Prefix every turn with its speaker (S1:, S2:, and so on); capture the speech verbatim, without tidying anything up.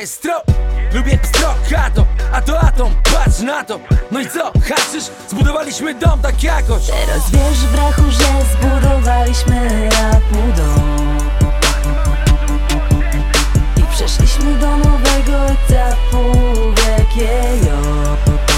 S1: jest strop. Lubię pstrok, kato, a to atom, patrz na to. No i co, haczysz? Zbudowaliśmy dom tak jakoś.
S2: Teraz wiesz w brachu, że zbudowaliśmy rapu dom i przeszliśmy do nowego etapu wielkiego.